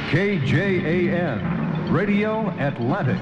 KJAN, Radio Atlantic.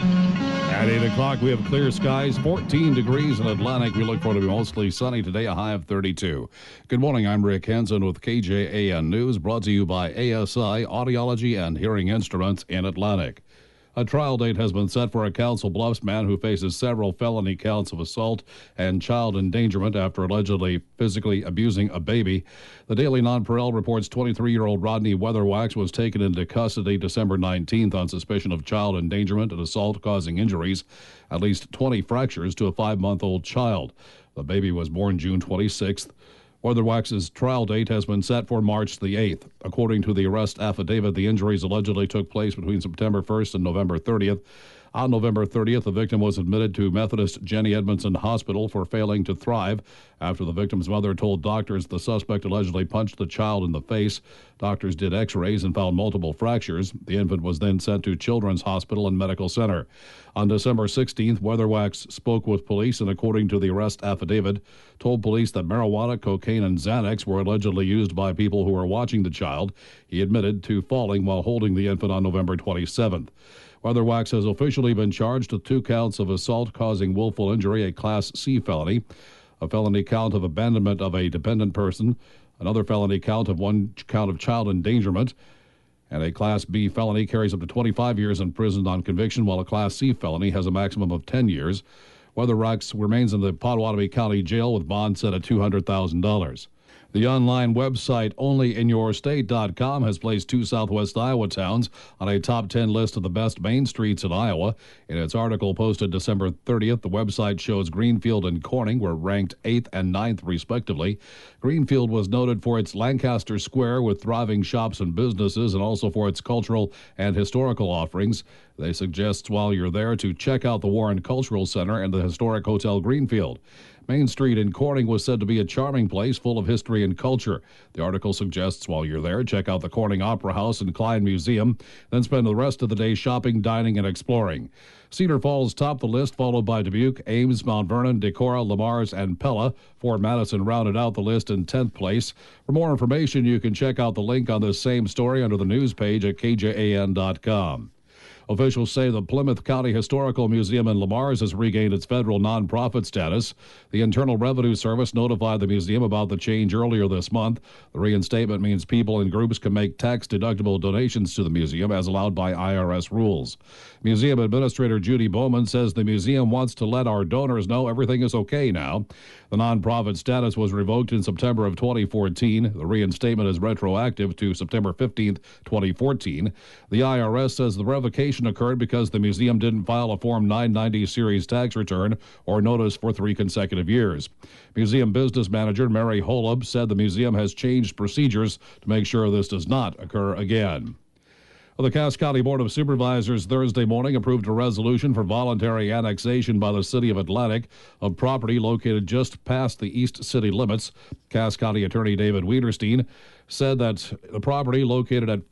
At 8 o'clock, we have clear skies, 14 degrees in Atlantic. We look forward to be mostly sunny today, a high of 32. Good morning, I'm Rick Hansen with KJAN News, brought to you by ASI Audiology and Hearing Instruments in Atlantic. A trial date has been set for a Council Bluffs man who faces several felony counts of assault and child endangerment after allegedly physically abusing a baby. The Daily Nonpareil reports 23-year-old Rodney Weatherwax was taken into custody December 19th on suspicion of child endangerment and assault causing injuries, at least 20 fractures to a 5-month-old child. The baby was born June 26th. Weatherwax's trial date has been set for March the 8th. According to the arrest affidavit, the injuries allegedly took place between September 1st and November 30th. On November 30th, the victim was admitted to Methodist Jenny Edmondson Hospital for failing to thrive after the victim's mother told doctors the suspect allegedly punched the child in the face. Doctors did x-rays and found multiple fractures. The infant was then sent to Children's Hospital and Medical Center. On December 16th, Weatherwax spoke with police and, according to the arrest affidavit, told police that marijuana, cocaine, and Xanax were allegedly used by people who were watching the child. He admitted to falling while holding the infant on November 27th. Weatherwax has officially been charged with 2 counts of assault causing willful injury, a Class C felony, a felony count of abandonment of a dependent person, another felony count of 1 count of child endangerment, and a Class B felony carries up to 25 years in prison on conviction, while a Class C felony has a maximum of 10 years. Weatherwax remains in the Potawatomi County Jail with bond set at $200,000. The online website OnlyInYourState.com has placed 2 southwest Iowa towns on a top 10 list of the best main streets in Iowa. In its article posted December 30th, the website shows Greenfield and Corning were ranked 8th and 9th, respectively. Greenfield was noted for its Lancaster Square with thriving shops and businesses, and also for its cultural and historical offerings. They suggest while you're there to check out the Warren Cultural Center and the historic Hotel Greenfield. Main Street in Corning was said to be a charming place full of history and culture. The article suggests while you're there, check out the Corning Opera House and Klein Museum, then spend the rest of the day shopping, dining, and exploring. Cedar Falls topped the list, followed by Dubuque, Ames, Mount Vernon, Decorah, Lamars, and Pella. Fort Madison rounded out the list in 10th place. For more information, you can check out the link on this same story under the news page at kjan.com. Officials say the Plymouth County Historical Museum in Lamars has regained its federal nonprofit status. The Internal Revenue Service notified the museum about the change earlier this month. The reinstatement means people and groups can make tax-deductible donations to the museum as allowed by IRS rules. Museum Administrator Judy Bowman says the museum wants to let our donors know everything is okay now. The nonprofit status was revoked in September of 2014. The reinstatement is retroactive to September 15th, 2014. The IRS says the revocation occurred because the museum didn't file a Form 990 series tax return or notice for 3 consecutive years. Museum business manager Mary Holub said the museum has changed procedures to make sure this does not occur again. Well, the Cass County Board of Supervisors Thursday morning approved a resolution for voluntary annexation by the City of Atlantic of property located just past the east city limits. Cass County Attorney David Wiederstein said that the property located at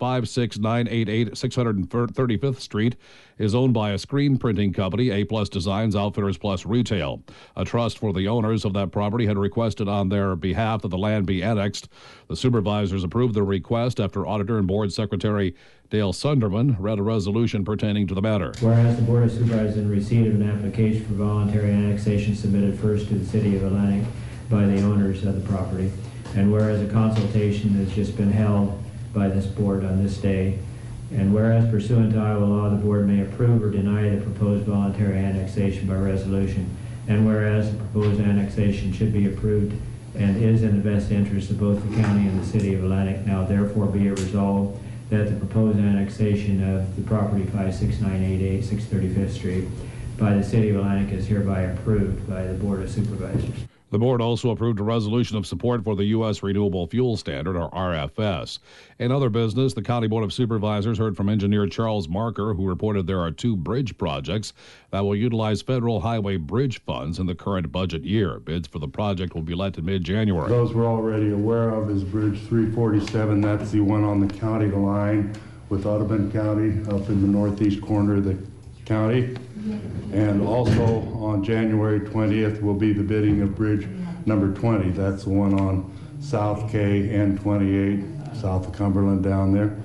56988 635th Street is owned by a screen printing company, A-Plus Designs Outfitters Plus Retail. A trust for the owners of that property had requested on their behalf that the land be annexed. The supervisors approved the request after Auditor and Board Secretary Dale Sunderman read a resolution pertaining to the matter. Whereas the Board of Supervisors in receipt of an application for voluntary annexation submitted first to the City of Atlantic by the owners of the property, and whereas a consultation has just been held by this board on this day, and whereas pursuant to Iowa law, the board may approve or deny the proposed voluntary annexation by resolution, and whereas the proposed annexation should be approved and is in the best interest of both the county and the City of Atlantic, now therefore be it resolved that the proposed annexation of the property 56988 635th Street by the City of Atlantic is hereby approved by the Board of Supervisors. The board also approved a resolution of support for the U.S. Renewable Fuel Standard, or RFS. In other business, the County Board of Supervisors heard from engineer Charles Marker, who reported there are 2 bridge projects that will utilize federal highway bridge funds in the current budget year. Bids for the project will be let in mid-January. Those we're already aware of is Bridge 347. That's the one on the county line with Audubon County up in the northeast corner of the county. And also on January 20th will be the bidding of bridge number 20. That's the one on South K and 28, south of Cumberland down there.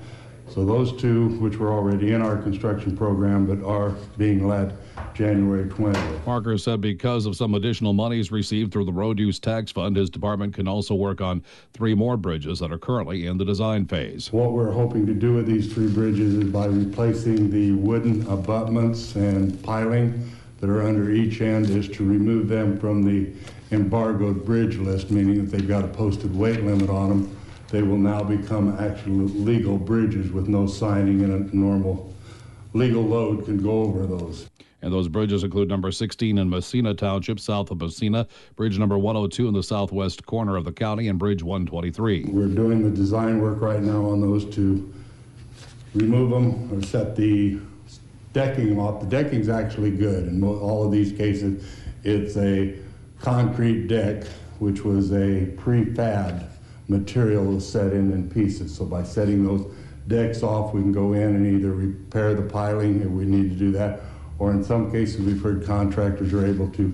So those two, which were already in our construction program, but are being let January 20th. Parker said because of some additional monies received through the Road Use Tax Fund, his department can also work on 3 more bridges that are currently in the design phase. What we're hoping to do with these 3 bridges is by replacing the wooden abutments and piling that are under each end is to remove them from the embargoed bridge list, meaning that they've got a posted weight limit on them. They will now become actual legal bridges with no signing, and a normal legal load can go over those. And those bridges include number 16 in Messina Township, south of Messina, bridge number 102 in the southwest corner of the county, and bridge 123. We're doing the design work right now on those to remove them or set the decking off. The decking's actually good. In all of these cases, it's a concrete deck, which was a prefab material set in pieces. So by setting those decks off, we can go in and either repair the piling if we need to do that, or in some cases we've heard contractors are able to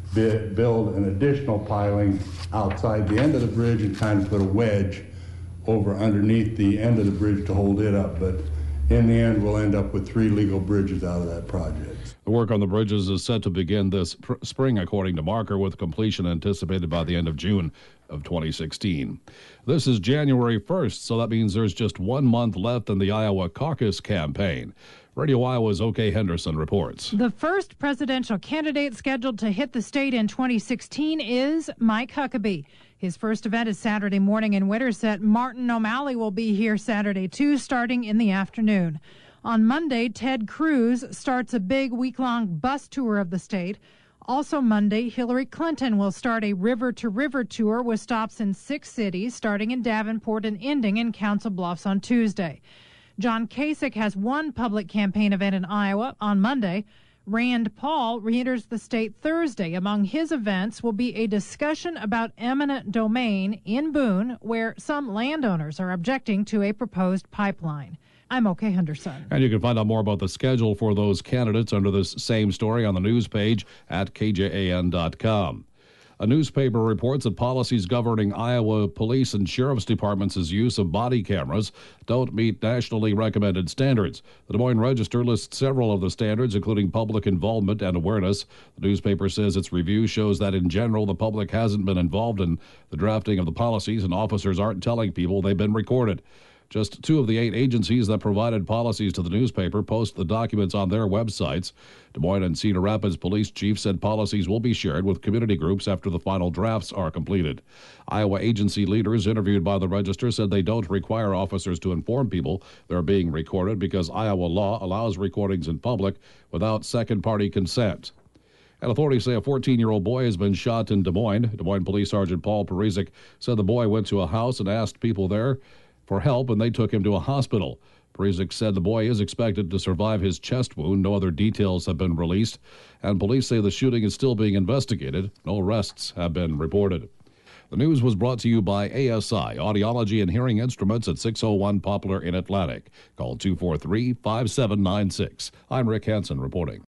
build an additional piling outside the end of the bridge and kind of put a wedge over underneath the end of the bridge to hold it up. But in the end, we'll end up with 3 legal bridges out of that project. The work on the bridges is set to begin this spring, according to Marker, with completion anticipated by the end of June of 2016. This is January 1st, so that means there's just 1 month left in the Iowa caucus campaign. Radio Iowa's O.K. Henderson reports. The first presidential candidate scheduled to hit the state in 2016 is Mike Huckabee. His first event is Saturday morning in Winterset. Martin O'Malley will be here Saturday, too, starting in the afternoon. On Monday, Ted Cruz starts a big week-long bus tour of the state. Also Monday, Hillary Clinton will start a river-to-river tour with stops in 6 cities, starting in Davenport and ending in Council Bluffs on Tuesday. John Kasich has one public campaign event in Iowa on Monday. Rand Paul re-enters the state Thursday. Among his events will be a discussion about eminent domain in Boone, where some landowners are objecting to a proposed pipeline. I'm O.K. Henderson. And you can find out more about the schedule for those candidates under this same story on the news page at kjan.com. A newspaper reports that policies governing Iowa police and sheriff's departments' use of body cameras don't meet nationally recommended standards. The Des Moines Register lists several of the standards, including public involvement and awareness. The newspaper says its review shows that, in general, the public hasn't been involved in the drafting of the policies, and officers aren't telling people they've been recorded. Just 2 of the 8 agencies that provided policies to the newspaper post the documents on their websites. Des Moines and Cedar Rapids police chiefs said policies will be shared with community groups after the final drafts are completed. Iowa agency leaders interviewed by the Register said they don't require officers to inform people they're being recorded because Iowa law allows recordings in public without second-party consent. And authorities say a 14-year-old boy has been shot in Des Moines. Des Moines Police Sergeant Paul Perizic said the boy went to a house and asked people there for help, and they took him to a hospital. Perizic said the boy is expected to survive his chest wound. No other details have been released, and police say the shooting is still being investigated. No arrests have been reported. The news was brought to you by ASI, Audiology and Hearing Instruments at 601 Poplar in Atlantic. Call 243-5796. I'm Rick Hansen reporting.